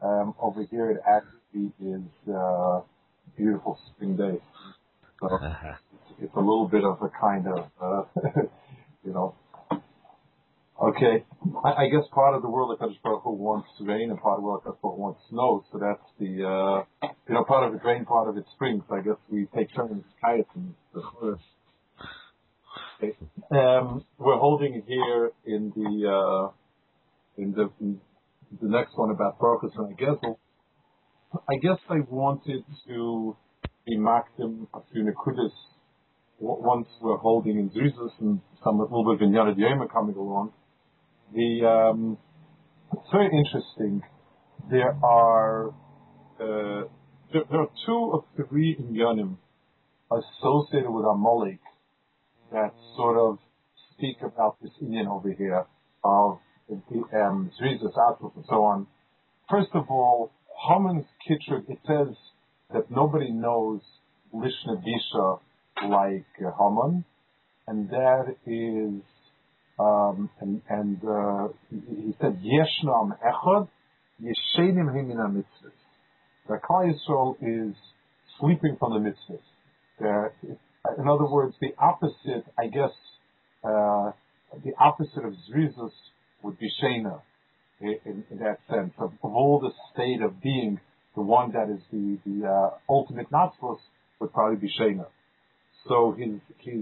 Over here it actually is a beautiful spring day. So it's a little bit of a kind of, you know, okay. I guess part of the world of Kadosh Baruch Hu wants rain and part of the world of Kadosh Baruch Hu wants snow. So that's the, part of it rain, part of it spring. So I guess we take turns kayaking. Okay. We're holding here in the next one about Baruch Hu. I guess I wanted to be makdim a few nekudas once we're holding in Zrizus and some a little bit of Inyan Yoma coming along. It's very interesting. There are two or three Inyanim associated with Amalek that sort of speak about this Inyan over here of Zrizus, Atzmos, and so on. First of all, Haman's Kitrug, it says that nobody knows Lishna Disha like Haman, and that is, he said, Yeshnam Echad, Yeshenim Himina Mitzvahs. The Klal Yisrael is sleeping from the mitzvahs. In other words, the opposite, I guess, the opposite of Zrizus would be Shena. In that sense, of all the state of being, the one that is the ultimate Natzvos would probably be Shena. So his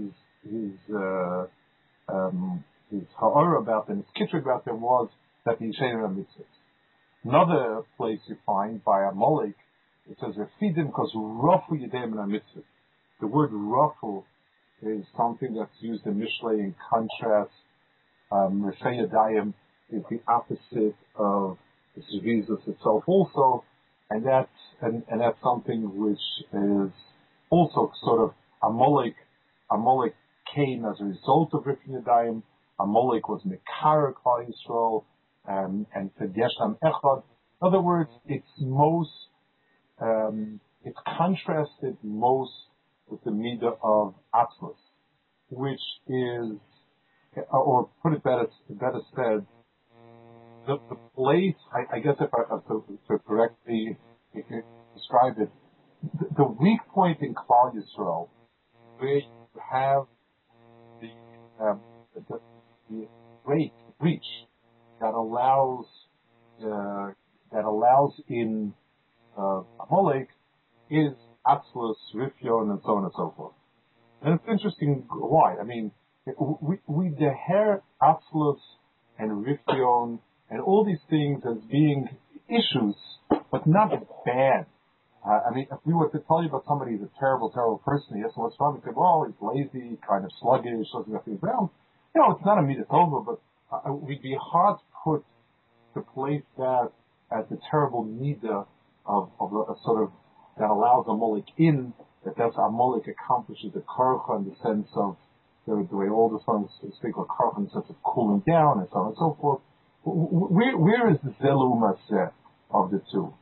ha'ara about them, his kitrug about them was that the Shena mitzvahs. Another place you find by Amalek, it says Refidim because Rafu Yedem and mitzvahs. The word Rafu is something that's used in Mishlei in contrast. Reshei Yadayim is the opposite of the Zrizus itself also, and that's something which is also sort of Amalek came as a result of Rifin Yadayim. Amalek was Mekar Klal Yisrael and said Yeshnam Echad. In other words, it's contrasted most with the Midah of Atzmos, which is, or put it better said, the place, I guess if I have to correctly describe it, the weak point in Klal Yisrael, where you have the great reach that allows in Amalek is Atzlos, Rifyon, and so on and so forth. And it's interesting why. I mean, we deher Atzlos and Rifyon and all these things as being issues, but not bad. I mean, if we were to tell you about somebody who's a terrible, terrible person, yes, what's wrong? We say, well, he's lazy, kind of sluggish, doesn't have things down. It's not a midah tova, but we'd be hard put to place that as the terrible midah of a sort of that allows Amalek in, that's Amalek accomplishes the karcha in the sense of the way all the songs speak of karcha in the sense of cooling down and so on and so forth. Where is the Zelu Maseh of the two?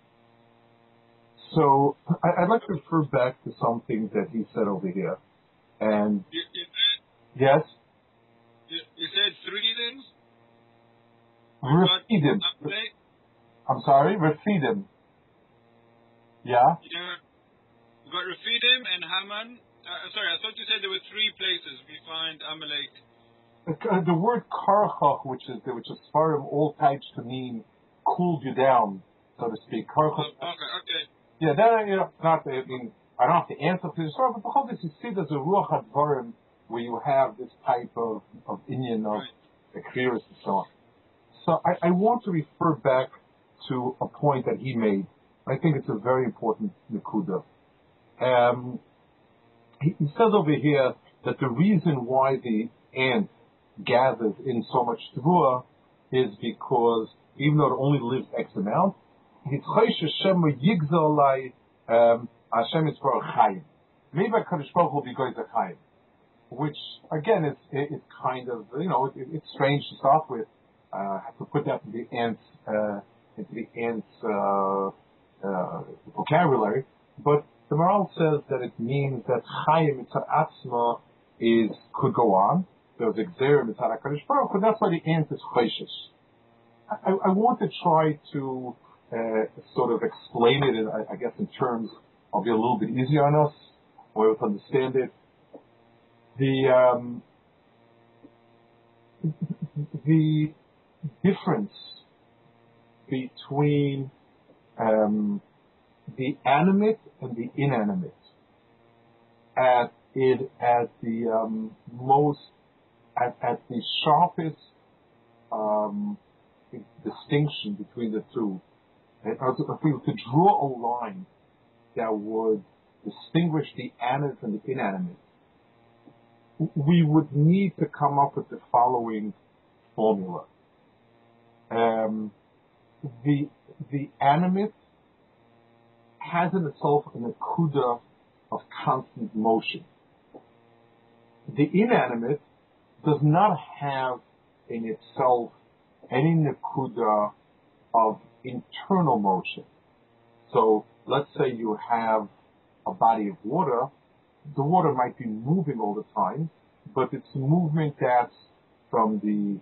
So I'd like to refer back to something that he said over here. And yes? You said three things? Refidim. I'm sorry? Refidim. Yeah? Yeah. We got Refidim and Haman. Sorry, I thought you said there were three places we find Amalek. The word karchach, which is Sfarim all types to mean cooled you down, so to speak. Karchach. Okay. Yeah, that not. I mean, I don't have to answer to the story, but the whole thing you see there's a ruach hadvarim where you have this type of Inyan of the Kriris and so on. So I want to refer back to a point that he made. I think it's a very important nekuda. He says over here that the reason why the ant gathers in so much tevua is because even though it only lives X amount, it's Hashem yigzalai Hashem is for chayim. Maybe Kadosh Baruch will be going to chayim, which again it's kind of it's strange to start with. Have to put that into the ant's vocabulary, but the Maral says that it means that chayim mitzad atzma could go on. There was exer mitzad Kadosh Baruch Hu, but that's why the ant is chayshish. I want to try to sort of explain it, I guess, in terms of be a little bit easier on us, or to understand it. The difference between the animate and the inanimate at the most at the sharpest distinction between the two. If we were to draw a line that would distinguish the animate and the inanimate, we would need to come up with the following formula. The animate has in itself an akuda of constant motion. The inanimate does not have in itself any nakuda of internal motion. So let's say you have a body of water. The water might be moving all the time, but it's movement that's from the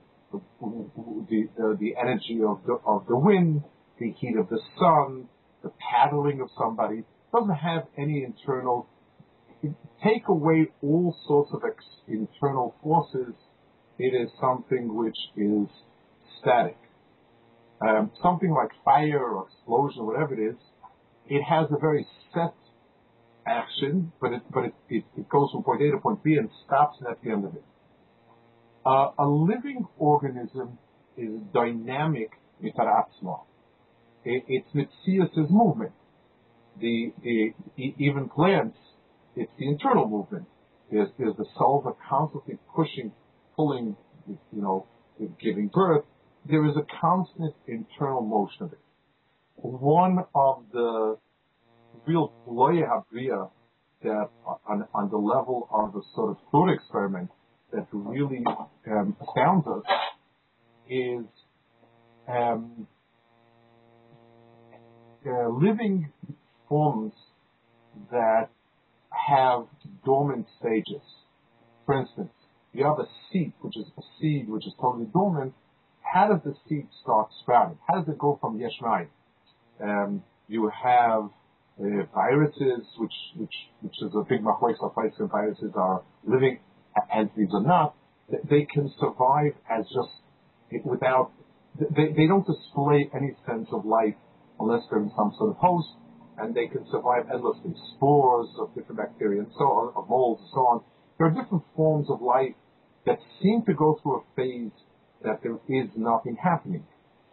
energy of the wind, the heat of the sun, the paddling of somebody. It doesn't have any internal. Take away all sorts of internal forces, it is something which is static. Something like fire or explosion or whatever it is, it has a very set action, but it goes from point A to point B and stops at the end of it. A living organism is dynamic mitaratzma. Its mitzias is movement. Even plants, it's the internal movement. There's the cell constantly pushing, pulling, giving birth. There is a constant internal motion of it. One of the real loya habriya that on the level of a sort of thought experiment that really astounds us is living forms that have dormant stages. For instance, you have a seed, which is totally dormant. How does the seed start sprouting? How does it go from yesh mayim? You have viruses, which is a big machlokes of viruses are living entities or not. They can survive as just without. They don't display any sense of life unless they're in some sort of host, and they can survive endlessly. Spores of different bacteria and so on, of molds and so on. There are different forms of life that seem to go through a phase that there is nothing happening.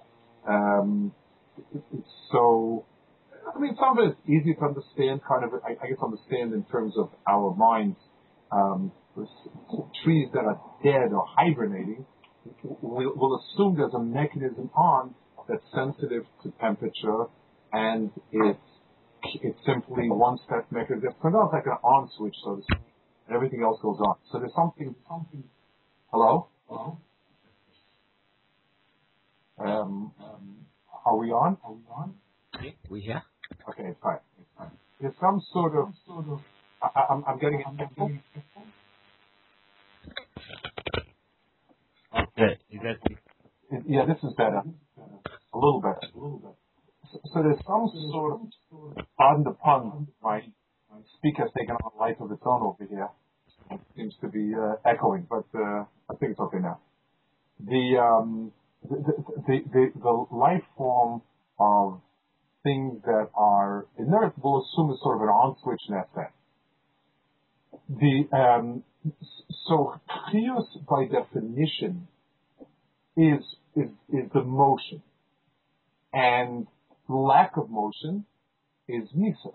So, I mean, some of it is easy to understand, I guess understand in terms of our minds. Trees that are dead or hibernating, we'll assume there's a mechanism on that's sensitive to temperature, and it's simply once that mechanism turns on, it's like an on switch, so to speak, and everything else goes on. So there's something. Hello? Are we on? Yeah, we here. Okay, it's fine. There's some sort of. I'm getting it. Okay, is that? Yeah, this is better. A little better. So there's some sort of, pardon the pun, my speaker's taken on a life of its own over here. It seems to be echoing, but I think it's okay now. The life form of things that are inert, we'll assume is sort of an on switch in that sense. So chiyus by definition is the motion, and lack of motion is misa.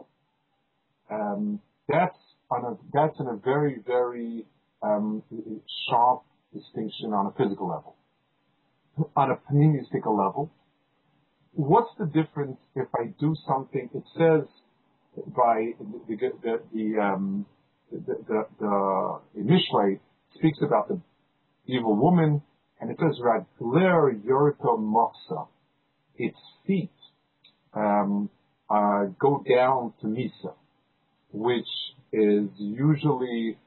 That's in a very, very sharp distinction on a physical level. On a panemistical level, what's the difference if I do something? It says by the Mishlei speaks about the evil woman, and it says Radler Yorito Moksa. Its feet go down to Misa, which is usually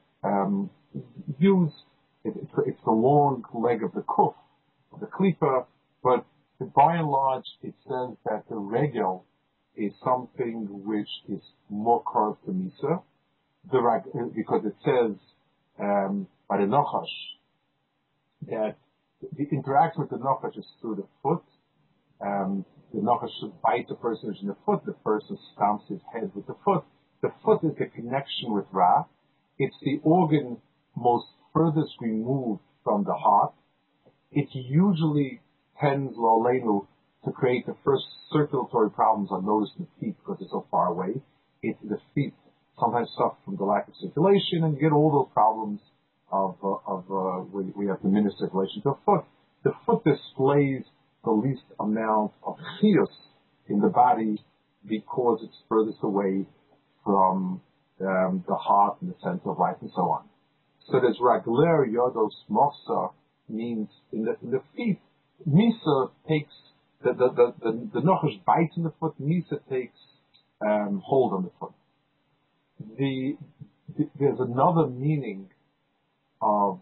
used. It's the long leg of the kuf, of the klipa, but by and large, it says that the regel is something which is more close to Misa, because it says by the Nachash that the interaction with the Nachash is through the foot. The Nachash should bite the person in the foot. The person stamps his head with the foot. The foot is the connection with Ra. It's the organ most furthest removed from the heart. It usually tends, lo aleinu, to create the first circulatory problems are noticed in the feet because they're so far away. It's the feet sometimes suffer from the lack of circulation, and you get all those problems of we have diminished circulation to the foot. The foot displays the least amount of chiyus in the body because it's furthest away from the heart and the center of life and so on. So there's ragler yodos mosa means in the feet. Misa takes the Nachash bites in the foot. Misa takes hold on the foot. There's another meaning of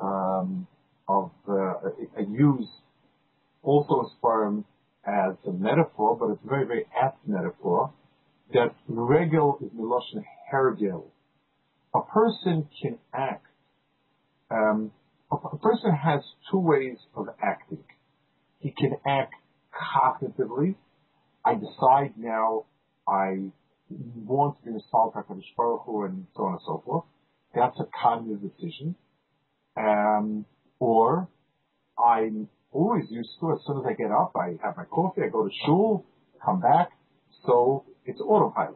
used also in sperm as a metaphor, but it's a very, very apt metaphor, that regel is miloshen hergel. A person can act, a person has two ways of acting. He can act cognitively. I decide now I want to be a Misal HaKadosh Baruch Hu and so on and so forth. That's a cognitive decision. Or I'm always used to, as soon as I get up, I have my coffee, I go to shul, come back, so it's autopilot.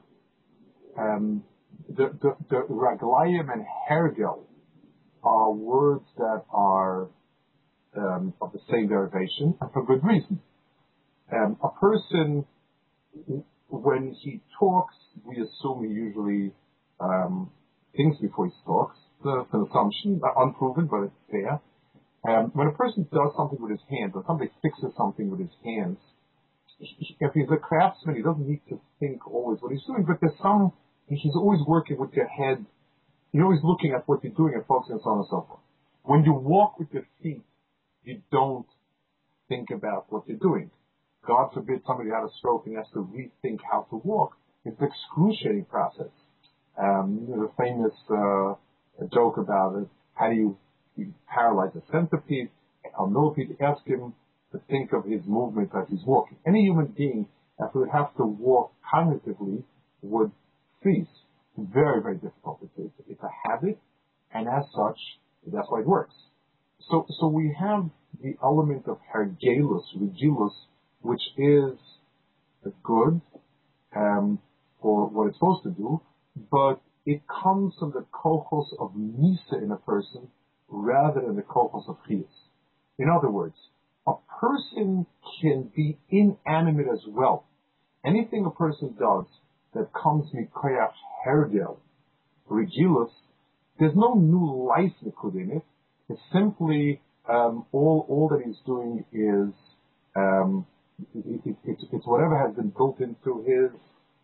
The raglayim and hergel are words that are of the same derivation, and for good reason. A person, when he talks, we assume he usually thinks before he talks. It's an assumption, unproven, but it's fair. When a person does something with his hands, or somebody fixes something with his hands, if he's a craftsman, he doesn't need to think always what he's doing, but he's always working with your head. You're always looking at what you're doing and focusing on so on and so forth. When you walk with your feet, you don't think about what you're doing. God forbid somebody had a stroke and has to rethink how to walk. It's an excruciating process. There's a famous joke about it. How do you paralyze a centipede? A millipede, ask him to think of his movement as he's walking. Any human being, if he would have to walk cognitively, would freeze. Very, very difficult. It's a habit, and as such, that's why it works. So we have the element of hergelus, rigilus, which is good for what it's supposed to do, but it comes from the kochos of misa in a person rather than the kochos of chiyus. In other words, a person can be inanimate as well. Anything a person does that comes mikoyach hergel, rigilus, there's no new life liquid in it. It's simply all that he's doing is it's whatever has been built into his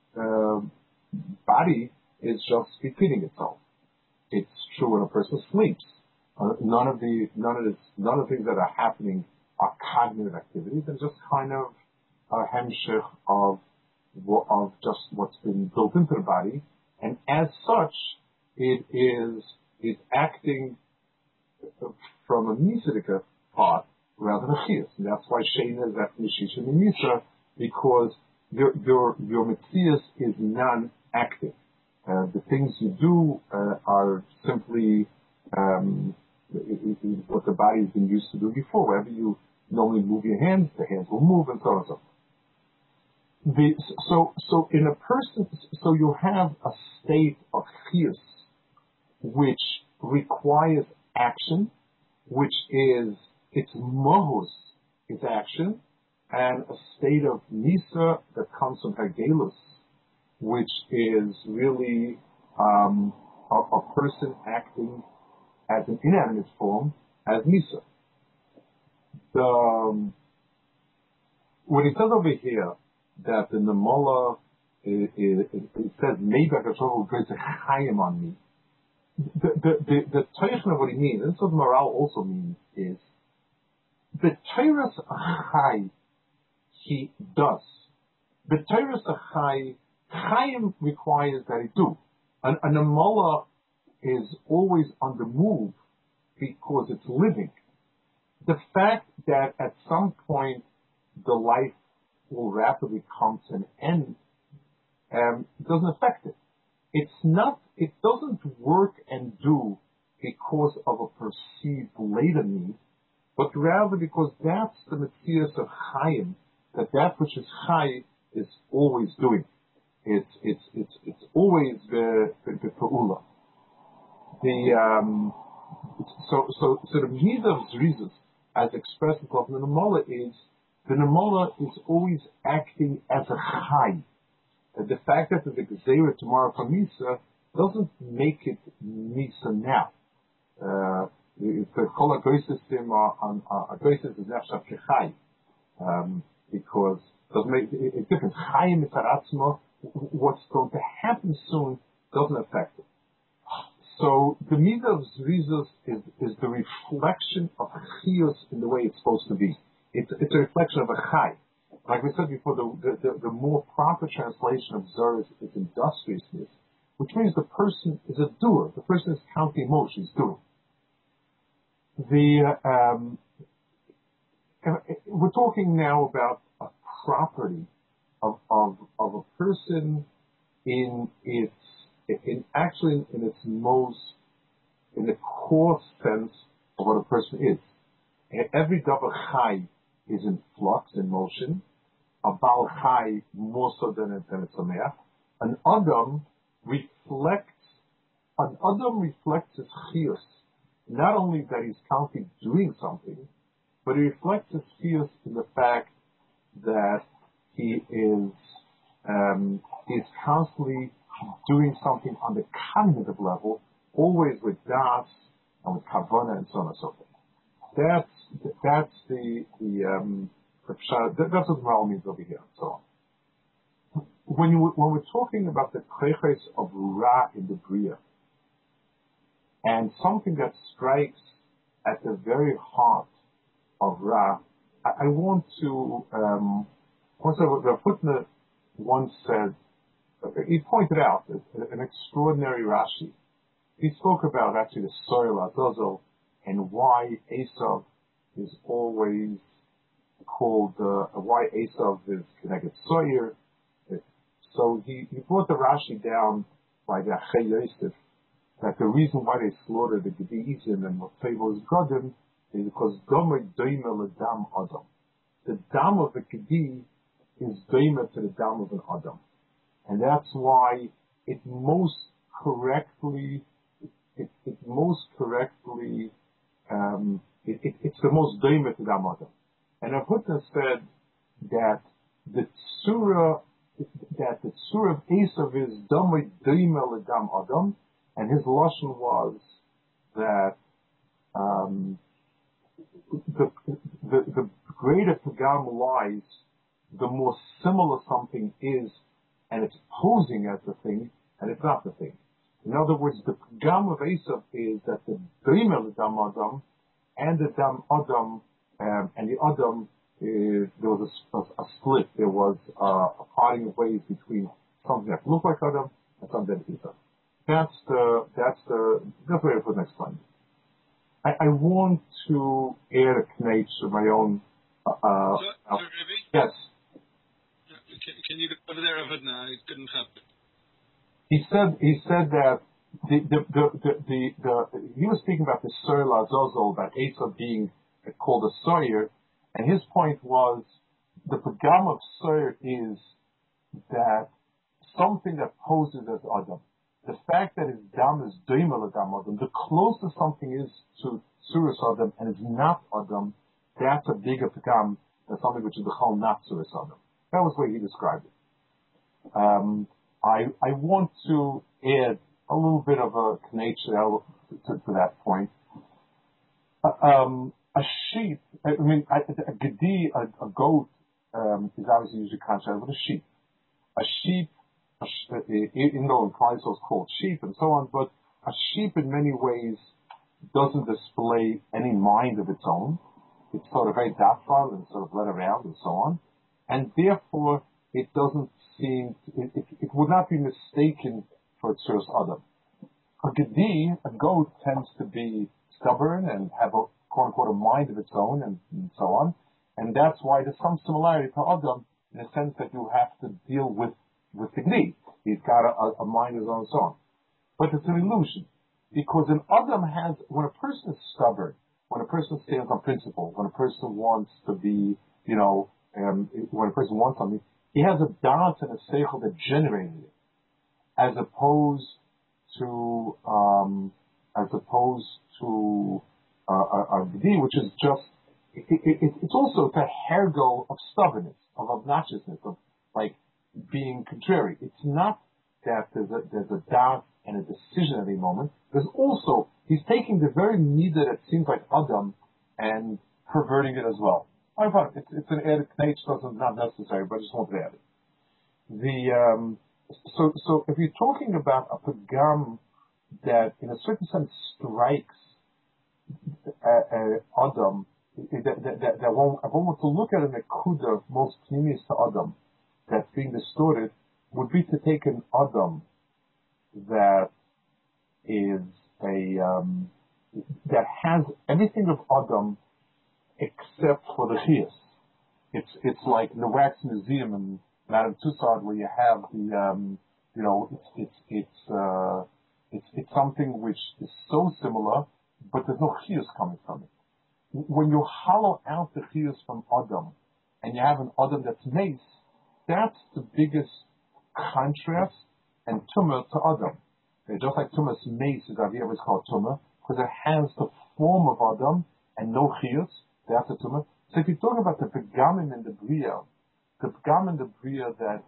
body is just repeating itself. It's true when a person sleeps. None of the things that are happening are cognitive activities. They're just kind of a hemshich of just what's been built into the body, and as such, it's acting from a Misidika part rather than a chiyus. And that's why Shena is after Mishisha and Misa, because your Metzias is non-active. The things you do are simply what the body has been used to do before. Wherever you normally move your hands, the hands will move, and so on and so forth. So in a person, so you have a state of chiyus which requires action, which is its mohus, its action, and a state of misa that comes from hergelus, which is really a person acting as an inanimate form, as misa. When it says over here that the Namola, it says, maybe I could go to chayim on me. The Teichna of what he means, and this is what morale also means, is the Torah's chay he does. B'Torah Chai, Chaim requires that he do. An Amala is always on the move because it's living. The fact that at some point the life will rapidly come to an end doesn't affect it. It doesn't work and do because of a perceived later need, but rather because that's the Metzias of Chaim, that which is Chai is always doing. It's always the Pa'ula. So the Midah of Zrizas, as expressed in the Namala, is the Namala is always acting as a Chai. The fact that the Gezerah tomorrow for Misa doesn't make it Misa now. It's the Kol HaGoy system on HaGoy is Nefesh Kechai, because it doesn't make it's different. Chayim Mitzaratzma, what's going to happen soon doesn't affect it. So the Midah of Zrizos is the reflection of Chiyos in the way it's supposed to be. It's a reflection of a Chai. Like we said before, the more proper translation of Zer is industriousness, which means the person is a doer. The person is counting emotions, doing. We're talking now about a property of a person in the core sense of what a person is. Every Davar Chai is in flux, in motion. A Baal Chai more so than a Sameach. An Adam reflects his chiyus. Not only that he's counting doing something, but he reflects his chiyus in the fact that he is constantly doing something on the cognitive level, always with das and with kavanah and so on and so forth. That's what Maral means over here, and so on. When we're talking about the koiches of Ra in the Bria, and something that strikes at the very heart of Ra, I want to, Rav Hutner once said, he pointed out an extraordinary Rashi. He spoke about actually the Soil Azazel and why Esav is always called, why Esav is connected Soyer. So he brought the Rashi down by the Achei Yosef, that the reason why they slaughtered the Gedizim and Motzevos Godim is because Domer Doime L'Dam Adam. The dam of the Gedi is Doime to the dam of an Adam. And that's why it's the most correctly Doime to dam Adam. And Rav Hutner said that the Tzura of Esav is Domer Doime L'Dam Adam, and his lashon was that the greater pagam lies, the more similar something is, and it's posing as the thing, and it's not the thing. In other words, the pagam of Esav is that the Doime L'Dam Adam and the Dam Adam and the Adam, there was a split. There was a parting of ways between something that looked like Adam and something that is Adam. That's the way I put next time. I want to add a knate to my own. Yes. Can you go over there, Avidna? I couldn't help it. He said that he was speaking about the Soyer Azazel, that Esav being called a Soyer, and his point was the pagam of Soyer is that something that poses as Adam. The fact that his dam is doime l'dam Adam, the closer something is to Tzuras Adam and is not Adam, that's a bigger pagam than something which is b'chol not Tzuras Adam. That was the way he described it. I want to add a little bit of a nature to that point. A sheep, a gedi, a goat, is obviously usually contrasted with a sheep. A sheep, even though in Klal Yisrael it's called sheep and so on, but a sheep in many ways doesn't display any mind of its own. It's sort of very docile and sort of led around and so on. and therefore it doesn't seem, it would not be mistaken for Tzuras Adam. A Gedi, a goat, tends to be stubborn and have a quote-unquote a mind of its own and so on. And that's why there's some similarity to Adam in the sense that you have to deal with the Gedi. He's got a mind of his own and so on. But it's an illusion. Because an Adam has, when a person is stubborn, when a person stands on principle, when a person wants to be, when a person wants something, he has a da'at and a seichel that generated it. As opposed to a Gedi, which is just, it's also the hergo of stubbornness, of obnoxiousness, of like being contrary. It's not that there's a doubt and a decision at a moment. There's also, he's taking the very midah that seems like Adam and perverting it as well. I thought it's an added knach, not necessary, but I just wanted to add it. So if you're talking about a pagam that in a certain sense strikes Adam, that one were to look at an akuda most previous to Adam that's being distorted, would be to take an Adam that is that has everything of Adam except for the chiyus. It's like the wax museum in Madame Tussauds where you have the it's something which is so similar, but there's no chiyus coming from it. When you hollow out the chiyus from Adam and you have an Adam that's mace, that's the biggest contrast and tumah to Adam. Just like tumah's mace is what's called tumah, because it has the form of Adam and no chiyus. That's a tumah. So if you're talking about the pegamim in the bria, the pegam in the bria that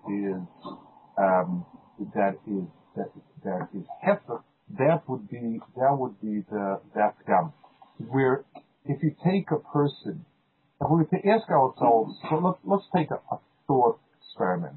is hefker, that would be that pegam. Where if you take a person, and we're going to ask ourselves, so let's take a thought experiment.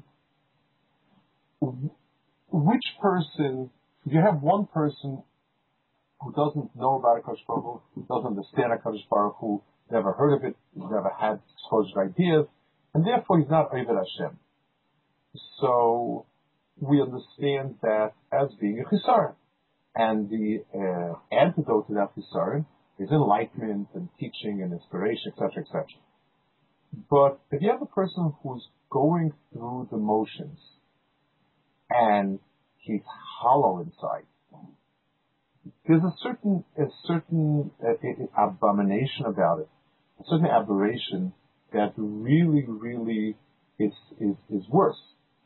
Which person, if you have one person who doesn't know about HaKadosh Baruch Hu, who doesn't understand HaKadosh Baruch Hu, never heard of it, he's never had exposure ideas, and therefore he's not Oved Hashem. So we understand that as being a chisaron. And the antidote to that chisaron is enlightenment and teaching and inspiration, etc., etc. But if you have a person who's going through the motions and he's hollow inside, there's a certain abomination about it, a certain aberration that really, really is worse.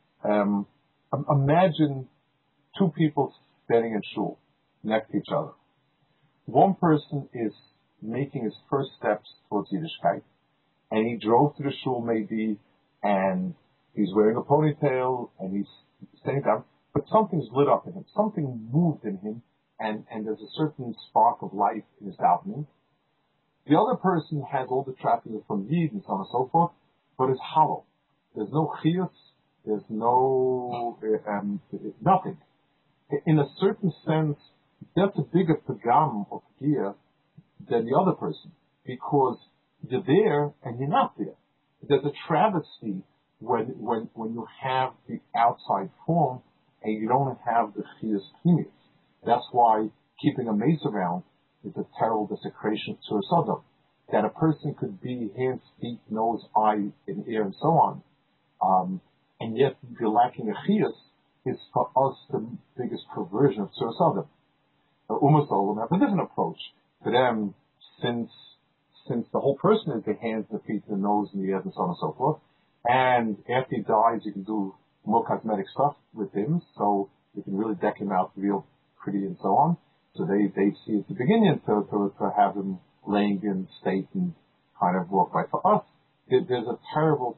Imagine two people standing in shul next to each other. One person is making his first steps towards Yiddishkeit, and he drove to the shul maybe, and he's wearing a ponytail, and he's standing down, but something's lit up in him, something moved in him, and there's a certain spark of life in his davening. The other person has all the trappings from Yid and so on and so forth, but is hollow. There's no chiyus, there's no nothing. In a certain sense, that's a bigger pagam of gear than the other person, because you're there and you're not there. There's a travesty when you have the outside form and you don't have the chiyus pnimius. That's why keeping a mace around is a terrible desecration to a sodom. That a person could be hands, feet, nose, eye, and ear, and so on, and yet be lacking a chiyus is for us the biggest perversion of Tzur Sodom. Almost all of them have a different approach. For them, since the whole person is the hands, the feet, the nose, and the ears, and so on and so forth, and after he dies, you can do more cosmetic stuff with him, so you can really deck him out real pretty and so on. So they see at the beginning to have him laying in state and kind of walk by. For us, there's a terrible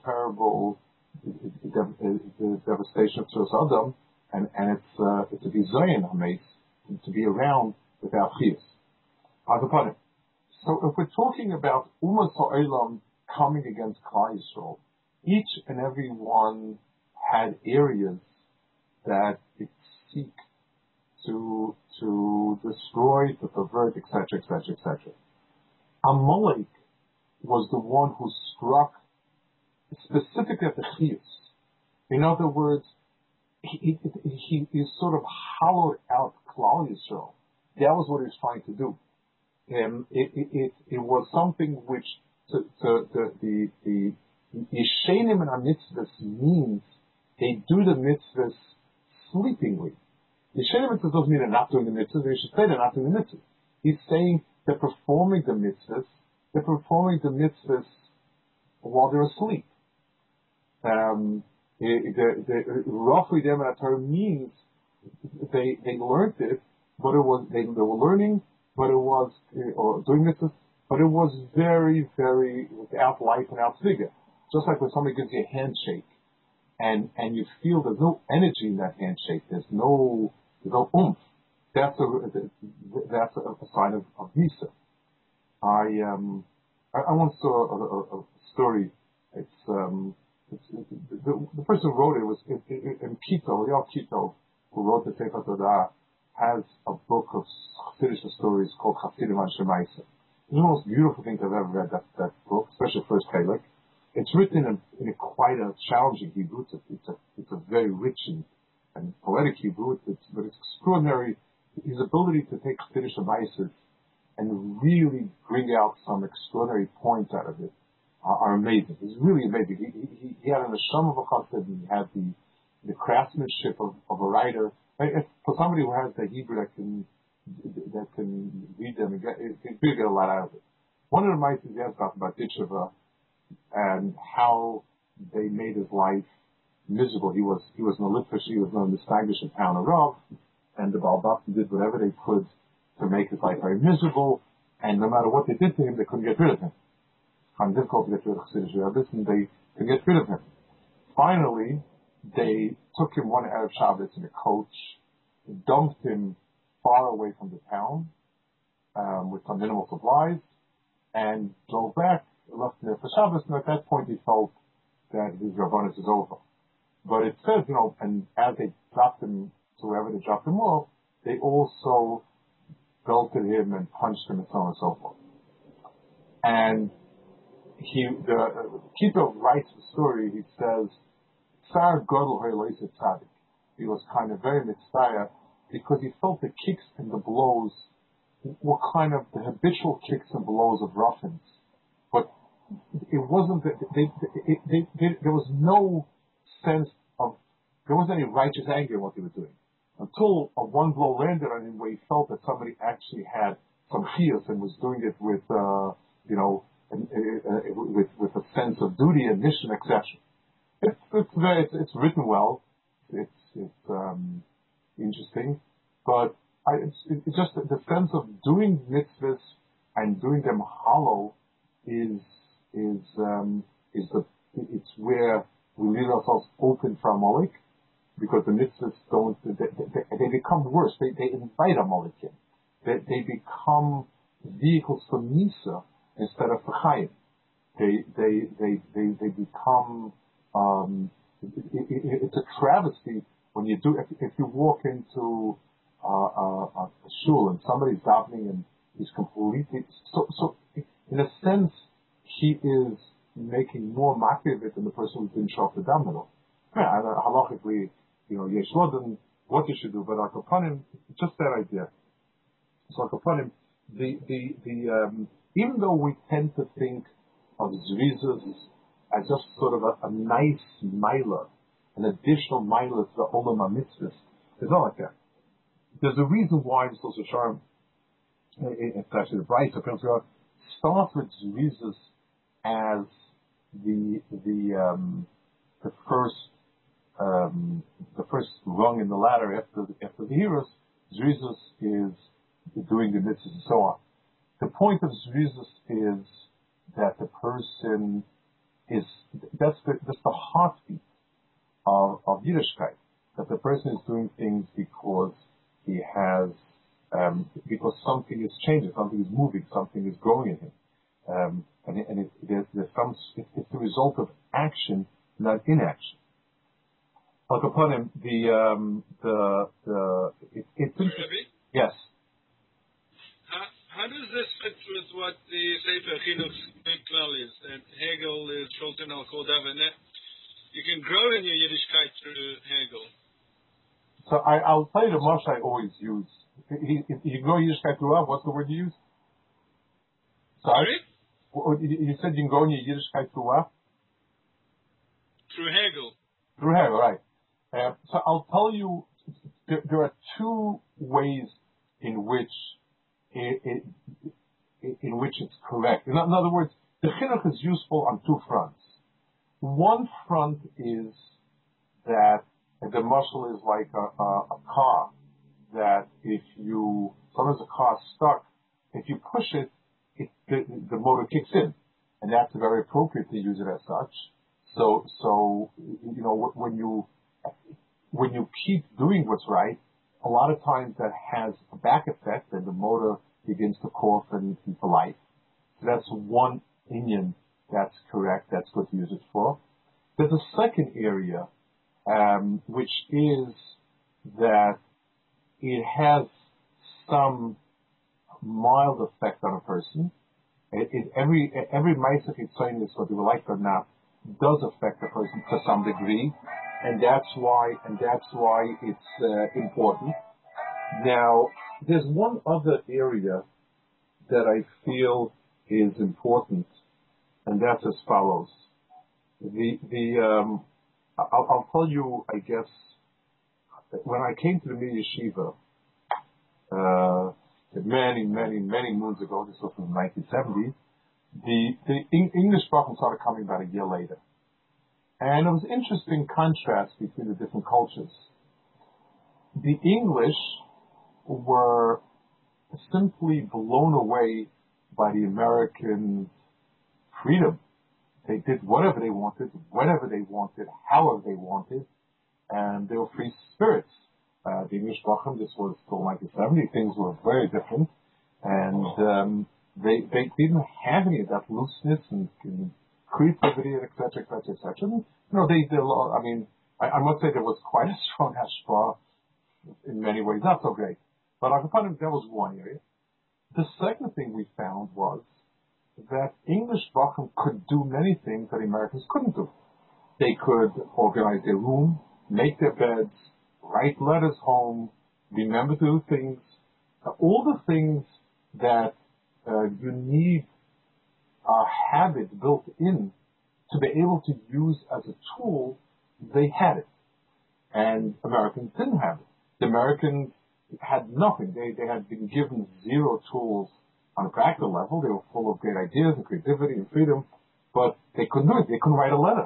devastation of Tzur Sodom, and it's a bizayon hametz to be around without chiyus. So if we're talking about Ummah Ha'olam coming against Klal Yisrael, each and every one had areas that it seek to destroy, to pervert, etc., etc., etc. Amalek was the one who struck specifically at the chiyus. In other words, he sort of hollowed out Klal Yisrael. That was what he was trying to do. It was something which the Yishenim and HaMitzvahs means they do the mitzvahs sleepingly. Yishenim mitzvahs doesn't mean they're not doing the mitzvahs. They should say they're not doing the mitzvahs. He's saying they're performing the mitzvahs. They're performing the mitzvahs while they're asleep. Roughly, the Torah means they learned it, but it was they were learning, but it was or doing mitzvahs, but it was very, very without life and without figure. Just like when somebody gives you a handshake, and you feel there's no energy in that handshake, there's no oomph. That's a sign of Misa. I once saw a story. The person who wrote it was in Kito, Yoel Kito, who wrote the Sefer Todah, has a book of Chassidish stories called Chassidim Anshe Ma'aseh. It's the most beautiful thing I've ever read, that book, especially first Chelik. It's written in a quite a challenging Hebrew. It's a very rich and poetic Hebrew, but it's extraordinary. His ability to take Chassidish Ma'aseh and really bring out some extraordinary points out of it are amazing. It's really amazing. He had an neshama of a chassid, and he had the craftsmanship of a writer. For somebody who has the Hebrew that can read them and get a lot out of it. One of the Ma'aseh he has talked about Ditcheva and how they made his life miserable. He was no litfish, he was no misnagish and pound of Rav, and the Baal Bachim did whatever they could to make his life very miserable, and no matter what they did to him, they couldn't get rid of him. It's difficult to get rid of Chassidish Rabbis, and they could get rid of him. Finally, they took him one Erev Shabbos in a coach, dumped him far away from the town, with some minimal supplies, and drove back, left him there for Shabbos, and at that point he felt that his Rabbanus is over. But it says, and as they dropped him to wherever they dropped him off, they also belted him and punched him and so on and so forth. And Kito writes the story. He says, Tsar Godel Hoyloise Tzadik. He was kind of very mitzvah because he felt the kicks and the blows were kind of the habitual kicks and blows of ruffians. But it wasn't that there was no sense of, there wasn't any righteous anger in what they were doing. Until a one blow landed on him where he felt that somebody actually had some chiyus and was doing it with, with a sense of duty and mission, etc. It's written well. It's interesting, but it's just the sense of doing mitzvahs and doing them hollow is it's where we leave ourselves open for Amalek, because the mitzvahs they become worse. They invite Amalek in. They become vehicles for Misa instead of for Chaim. They become it's a travesty when you do if you walk into a shul and somebody's davening and he's completely so in a sense he is making more makir of it than the person who's been shot to daven. Yeah, halachically, Yeshlodim, what you should do, but like upon him, just that idea. So like upon him, even though we tend to think of zrizas as just sort of a nice milah, an additional milah to the olam hamitzvahs, it's not like that. There's a reason why the Social Sharm, it's actually the Bright starts with zrizas as the first rung in the ladder after the heroes. Zrizas is doing the mitzvahs and so on. The point of zrizas is that the person is that's the heartbeat of Yiddishkeit. That the person is doing things because he has because something is changing, something is moving, something is growing in him, it's the result of action, not inaction. Like upon him, it's Rabbi? yes. How how does this fit with what the Sefer Chinuch Klal is? That Hegel is Shulton al Kodav, and that you can grow in your Yiddishkeit through Hegel. So I'll tell you the much I always use. You grow Yiddishkeit through what? What's the word you use? Sorry? You said you can grow in your Yiddishkeit through what? Through Hegel. Through Hegel, right. So I'll tell you, there are two ways in which it's correct. In other words, the chinuch is useful on two fronts. One front is that the muscle is like a car, that sometimes a car is stuck, if you push it, the motor kicks in, and that's very appropriate to use it as such. So when you keep doing what's right, a lot of times that has a back effect, and the motor begins to cough and for life. So that's one inyan that's correct, that's good to use it for. There's a second area, which is that it has some mild effect on a person. Every Ma'aseh Chitzonius, whether we like it or not, does affect a person to some degree, and that's why it's important. Now, there's one other area that I feel is important, and that's as follows. I'll tell you, I guess, when I came to the Mir Yeshiva, many moons ago, this was in 1970, the English program started coming about a year later. And it was an interesting contrast between the different cultures. The English were simply blown away by the American freedom. They did whatever they wanted, whenever they wanted, however they wanted, and they were free spirits. The English Bacham, this was still 1970, things were very different, and they didn't have any of that looseness and creativity, et cetera, et cetera, et cetera. They did a lot. I mean, I must say there was quite a strong hashpah in many ways, not so great. But I can find that was one area. The second thing we found was that English Bacham could do many things that Americans couldn't do. They could organize their room, make their beds, write letters home, remember to do things, all the things that you need a habit built in to be able to use as a tool. They had it, and Americans didn't have it. The Americans had nothing. They had been given zero tools on a practical level. They were full of great ideas and creativity and freedom, but they couldn't do it. They couldn't write a letter.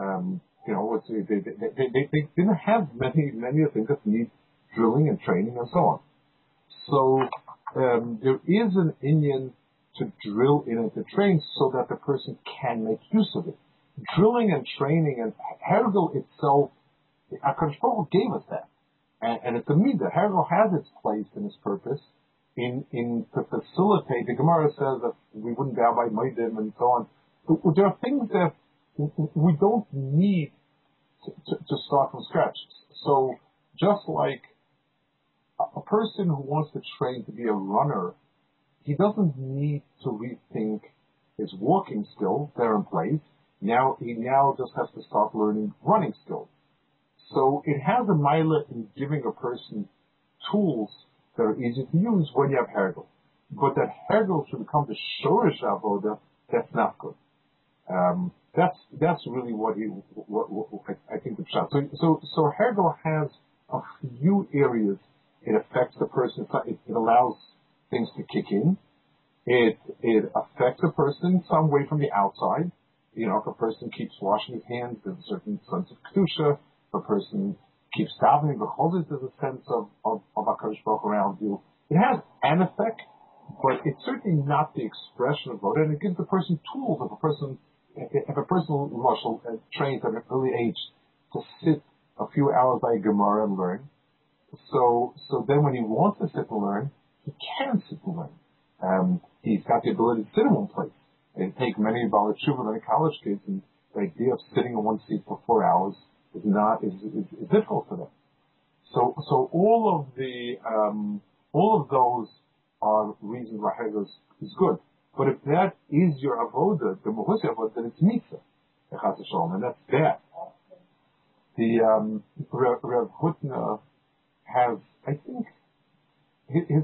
They didn't have many of the things that need drilling and training and so on. So there is an inyan to drill in and to train so that the person can make use of it. Drilling and training and Hergel itself, HaKadosh Baruch Hu gave us that. And it's a midah. Hergel has its place and its purpose in to facilitate. The Gemara says that we wouldn't bow by Moedim and so on. There are things that we don't need to start from scratch. So just like a person who wants to train to be a runner, he doesn't need to rethink his walking skills. They're in place. He now just has to start learning running skills. So it has a milah in giving a person tools that are easy to use when you have Hergel. But that Hergel should become the Shorish Avoda, that's not good. That's really what I think the shot. So Hergel has a few areas it affects the person. It allows things to kick in. It affects a person some way from the outside. If a person keeps washing his hands, there's a certain sense of kedusha. If a person keeps davening, because there's a sense of HaKadosh Baruch Hu around you. It has an effect, but it's certainly not the expression of God. And it gives the person tools. If a person marshal trains at an early age to sit a few hours by a Gemara and learn, so then when he wants to sit and learn, he can sit and learn. He's got the ability to sit in one place. It takes many Baalei Teshuva, many college kids, and the idea of sitting in one seat for 4 hours is difficult for them. So all of those are reasons why Hegel is good. But if that is your avoda, the Mahusi avoda, then it's mitzvah, and that's bad. The Rev Hutner has, I think, his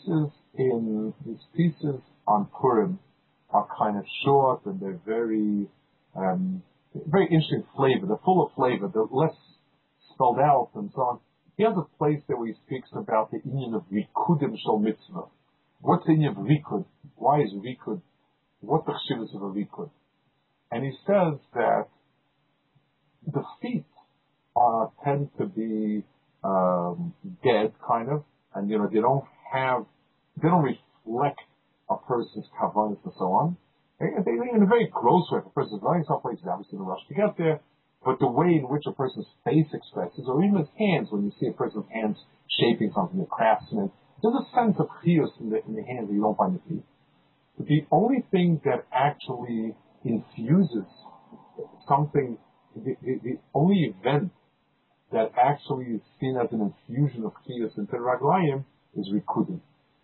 pieces on Purim are kind of short and they're very interesting flavor. They're full of flavor. They're less spelled out and so on. He has a place there where he speaks about the inyan of rikudim shel mitzvah. What's the inyan of rikud? Why is rikud? What's the chshivus of a rikud? And he says that the feet tend to be dead, kind of, and they don't reflect a person's kavanas and so on. They, in a very gross way, if a person's running someplace, he's obviously in a rush to get there. But the way in which a person's face expresses, or even his hands, when you see a person's hands shaping something, a craftsman, there's a sense of chiyus in the hands that you don't find in the feet. But the only thing that actually infuses something, the only event that actually is seen as an infusion of chiyus into the raglayim is rikudim.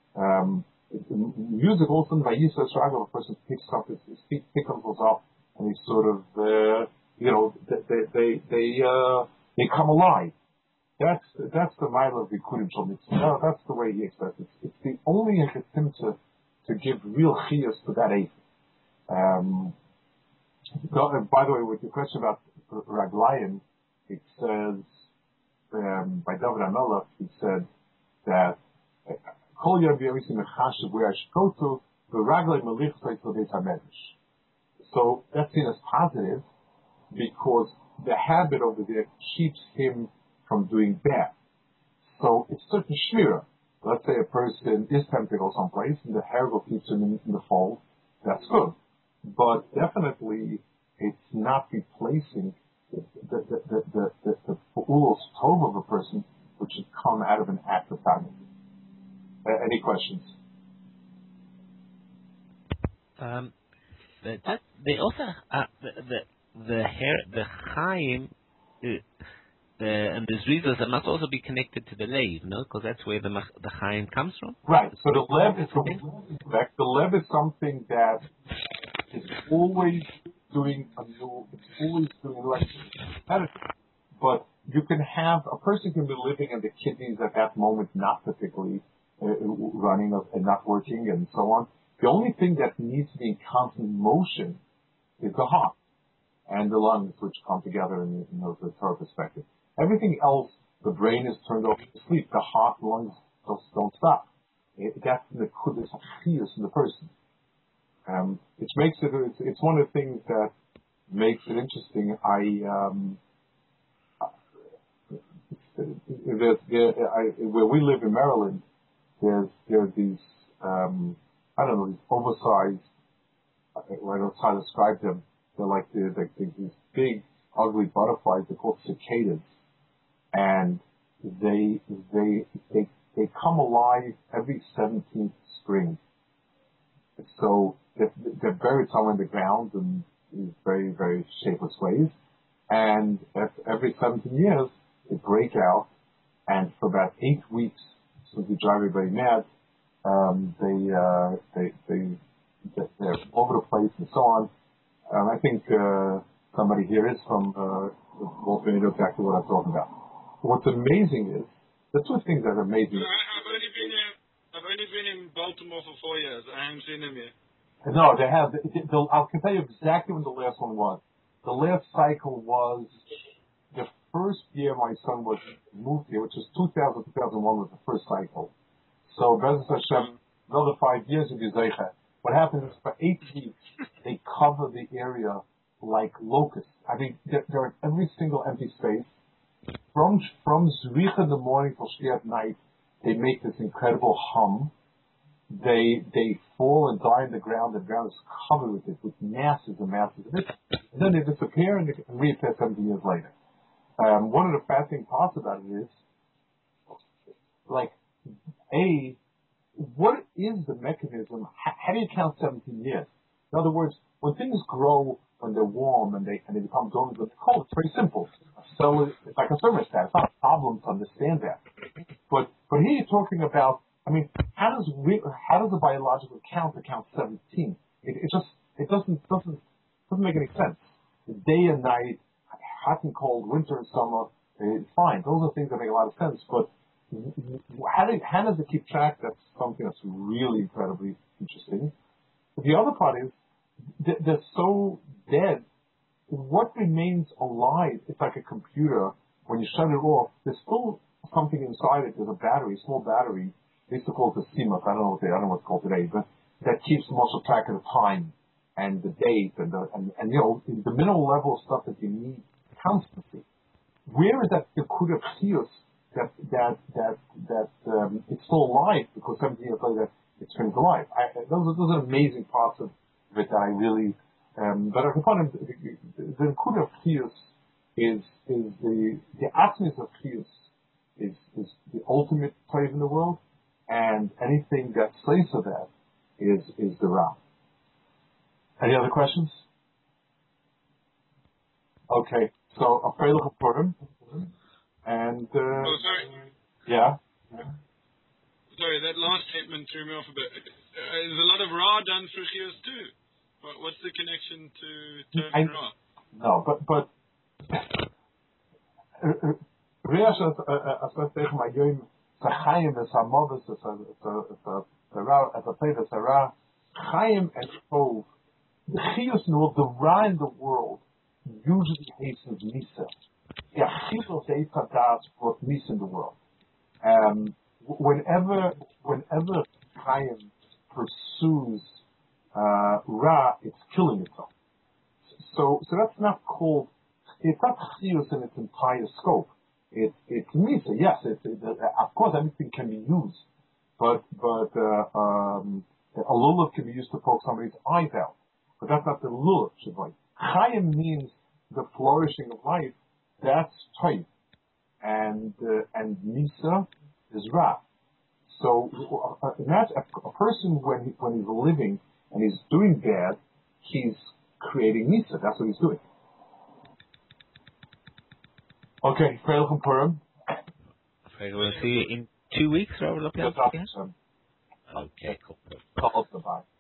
Music also in Vayisa Shraga, a person picks up his feet, picks themselves up, and he sort of, they come alive. That's the mile of rikudim shel mitzvah. That's the way he expresses it. It's the only attempt to give real chiyus to that ape. By the way, with your question about raglayim, it says by David Amelach, he said that Kol Yom Yomisi Mechashiv where I should go to the Raglay Malich Tzeitzol Beis HaMedrash. So that's seen as positive because the habit over there keeps him from doing bad. So it's certain shmira. Let's say a person is tempted to go someplace and the Hergel keeps him in the fold. That's good, but definitely it's not replacing the ulos tov of a person, which should come out of an act of family. Any questions? They also the Chaim and the Zrizos must also be connected to the Lev, no? Because that's where the Chaim comes from. Right. So the Lev is correct. The Lev is something that is always doing a new. It's always doing like medicine. But you can have a person can be living and the kidneys at that moment not particularly running and not working and so on. The only thing that needs to be in constant motion is the heart and the lungs, which come together in the Torah perspective. Everything else, the brain is turned off to sleep. The heart, the lungs just don't stop. That's the kudus chiyus in the person. Which makes it. It's one of the things that makes it interesting. Where we live in Maryland, there's these these oversized. I don't know how to describe them. They're like these big ugly butterflies. They're called cicadas, and they come alive every 17th spring. So they're buried somewhere in the ground in these very, very shapeless ways. And every 17 years, they break out. And for about 8 weeks, since they drive everybody mad, they're over the place and so on. I think somebody here is from Wolf and knows exactly what I'm talking about. What's amazing is, the two things that are amazing. I've only been in Baltimore for 4 years. I haven't seen them yet. No, they have. I can tell you exactly when the last one was. The last cycle was the first year my son was moved here, which was 2000, 2001 was the first cycle. So, Bezos Hashem, another 5 years of Yizaycha. What happens is for 8 weeks, they cover the area like locusts. I mean, they're in every single empty space. From Zrich in the morning till Shkia at night, they make this incredible hum. They fall and die in the ground. The ground is covered with it, with masses and masses of it. And then they disappear and reappear 17 years later. One of the fascinating parts about it is, like, what is the mechanism? How do you count 17 years? In other words, when things grow, when they're warm and they become dormant when they're cold, it's very simple. So it's like a thermostat. It's not a problem to understand that. But here you're talking about a I mean, how does a biological count 17? It doesn't make any sense. Day and night, hot and cold, winter and summer, fine. Those are things that make a lot of sense. But how does it keep track? That's something that's really incredibly interesting. But the other part is they're so dead. What remains alive? It's like a computer. When you shut it off, there's still something inside it. There's a battery, a small battery. They used to call it the CMOS. I don't know what it's called today, but that keeps muscle track of the time and the date and the minimal level of stuff that you need constantly. Where is that Nakuda Chius that it's still alive because 17 years later it turns alive? Those are amazing parts of it that I really. But I find the Nakuda Chius is the Atzmis of Chius is the ultimate place in the world, and anything that slaves of that is the Ra. Any other questions? Okay, so a Freilich Purim, and sorry. Yeah. Sorry, that last statement threw me off a bit. There's a lot of Ra done for Chios too. What's the connection to Ra? No, but Riyash as tegen my yoim Chaim is a mothers as a play as a Ra Chaim and Tov. The Chios in the world, the Ra in the world usually hastens Nisa. Yeah, Chios Das brought Nisa in the world. Whenever Chaim pursues Ra, it's killing itself. So that's not called. It's not Chios in its entire scope. It's Misa. Yes, of course everything can be used, but a lulav can be used to poke somebody's eyes out. But that's not the lulav shavoy. Chaim means the flourishing of life. That's toiv, and Misa is Ra. So imagine a person when he's living and he's doing bad, he's creating Misa. That's what he's doing. Okay, Freilich Purim. We'll see you in 2 weeks, Robert Lopiansky. Okay, cool. Bye.